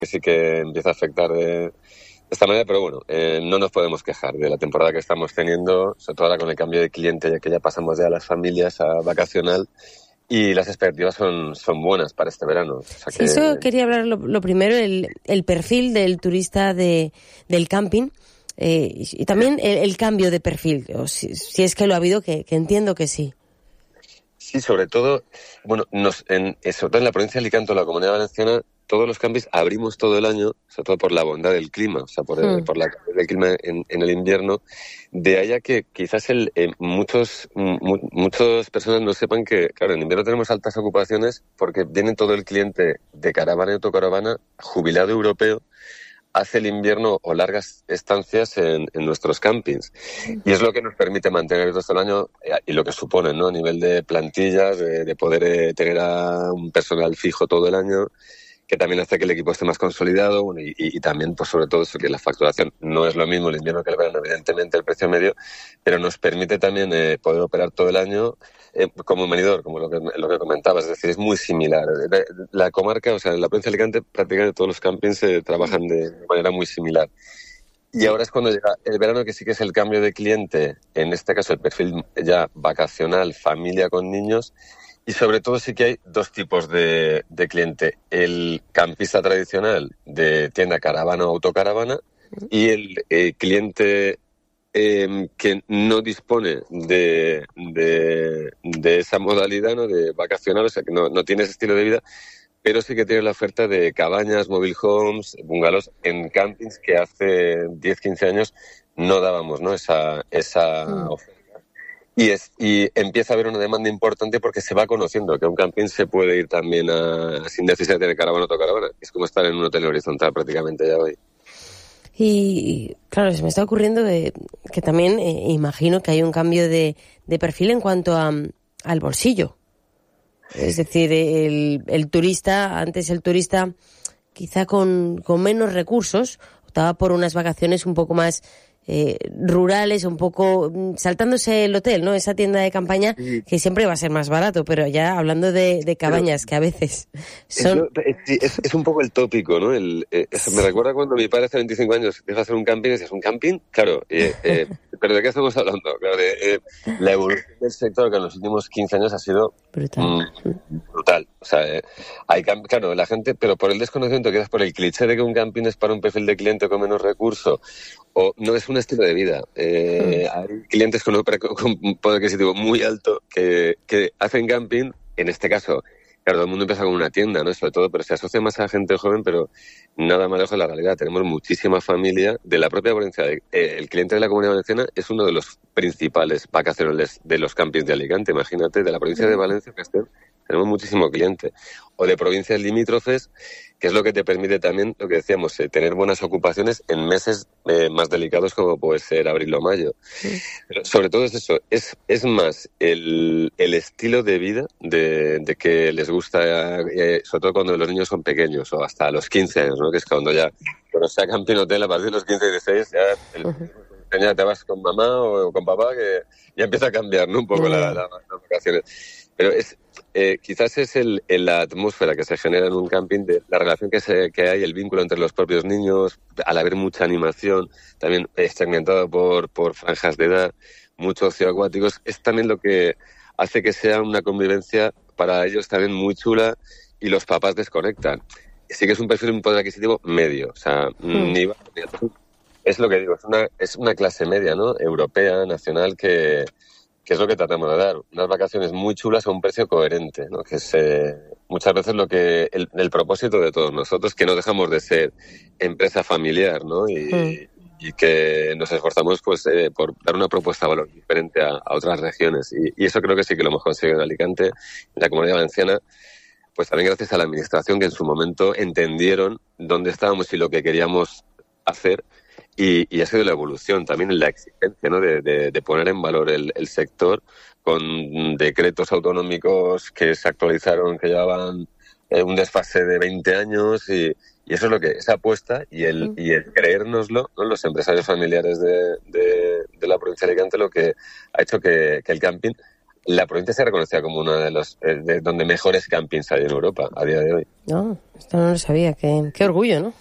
que sí que empieza a afectar de esta manera, pero bueno, no nos podemos quejar de la temporada que estamos teniendo, sobre todo ahora con el cambio de cliente, ya que ya pasamos de a las familias a vacacional, y las expectativas son buenas para este verano. O sea Sí, que... eso quería hablar lo primero, el perfil del turista del camping, y también el cambio de perfil, o si es que lo ha habido, que entiendo que sí. Sí, sobre todo, bueno, sobre todo en la provincia de Alicante o la Comunidad Valenciana, todos los campings abrimos todo el año, sobre todo por la bondad del clima, o sea, por la calidad del clima en el invierno. De allá que quizás muchas personas no sepan que, claro, en invierno tenemos altas ocupaciones porque viene todo el cliente de caravana y autocaravana, jubilado europeo, hace el invierno o largas estancias en nuestros campings. Y es lo que nos permite mantener el resto del año y lo que supone, ¿no? A nivel de plantillas, de poder tener a un personal fijo todo el año, que también hace que el equipo esté más consolidado, bueno, y también, pues sobre todo eso, que la facturación no es lo mismo el invierno que el verano, evidentemente el precio medio, pero nos permite también poder operar todo el año como un venidor, como lo que comentabas, es decir, es muy similar. La comarca, o sea, en la provincia de Alicante prácticamente todos los campings trabajan de manera muy similar. Y ahora es cuando llega el verano, que sí que es el cambio de cliente, en este caso el perfil ya vacacional, familia con niños. Y sobre todo sí que hay dos tipos de cliente. El campista tradicional de tienda caravana o autocaravana y el cliente que no dispone de esa modalidad, ¿no? De vacacional, o sea, que no tiene ese estilo de vida, pero sí que tiene la oferta de cabañas, mobile homes, bungalows en campings que hace 10, 15 años no dábamos, ¿no? Esa oferta. Y empieza a haber una demanda importante porque se va conociendo que a un camping se puede ir también sin necesidad de tener caravana o autocaravana. Es como estar en un hotel horizontal prácticamente ya hoy. Y claro, se me está ocurriendo que también imagino que hay un cambio de perfil en cuanto al bolsillo. Es decir, el turista, antes el turista quizá con menos recursos optaba por unas vacaciones un poco más rurales, un poco saltándose el hotel, ¿no? Esa tienda de campaña que siempre va a ser más barato, pero ya hablando de cabañas, que a veces son... Es un poco el tópico, ¿no? Me recuerda cuando mi padre hace 25 años deja hacer un camping y dices, ¿un camping? Claro, pero ¿de qué estamos hablando? Claro, la evolución del sector que en los últimos 15 años ha sido brutal. O sea, claro, la gente, pero por el desconocimiento, quizás por el cliché de que un camping es para un perfil de cliente con menos recursos, o no es un estilo de vida. Hay clientes con un poder adquisitivo muy alto que hacen camping, en este caso, claro, todo el mundo empieza con una tienda, ¿no? Sobre todo, pero se asocia más a gente joven, pero nada más lejos de la realidad. Tenemos muchísima familia de la propia provincia. El cliente de la Comunidad Valenciana es uno de los principales vacacionales de los campings de Alicante. Imagínate, de la provincia de Valencia, Castellón, tenemos muchísimo cliente. O de provincias limítrofes, que es lo que te permite también, lo que decíamos, tener buenas ocupaciones en meses más delicados como puede ser abril o mayo. Pero sobre todo es eso, es más el estilo de vida de que les gusta, sobre todo cuando los niños son pequeños o hasta los 15 años, ¿no? Que es cuando sea camping hotel a partir de los 15 y 16, ya te vas con mamá o con papá, que ya empieza a cambiar, ¿no? Un poco las vacaciones. Pero quizás es la atmósfera que se genera en un camping, de la relación que hay, el vínculo entre los propios niños, al haber mucha animación, también segmentado por franjas de edad, mucho ocio acuáticos, es también lo que hace que sea una convivencia para ellos también muy chula y los papás desconectan. Sí que es un perfil, un poder adquisitivo medio, o sea, ni bajo ni alto. Es lo que digo, es una clase media, ¿no? Europea, nacional, que es lo que tratamos de dar. Unas vacaciones muy chulas a un precio coherente, ¿no? Que es muchas veces el propósito de todos nosotros, que no dejamos de ser empresa familiar, ¿no? Y que nos esforzamos pues por dar una propuesta de valor diferente a otras regiones. Y eso creo que sí que lo hemos conseguido en Alicante, en la Comunidad Valenciana, pues también gracias a la Administración, que en su momento entendieron dónde estábamos y lo que queríamos hacer. Y ha sido la evolución, también la exigencia, ¿no? de poner en valor el sector con decretos autonómicos que se actualizaron, que llevaban un desfase de 20 años y eso es lo que, esa apuesta y el creérnoslo, ¿no? Los empresarios familiares de la provincia de Alicante, lo que ha hecho que el camping la provincia se reconocía como uno de los de donde mejores campings hay en Europa a día de hoy. No, esto no lo sabía. Qué orgullo, ¿no?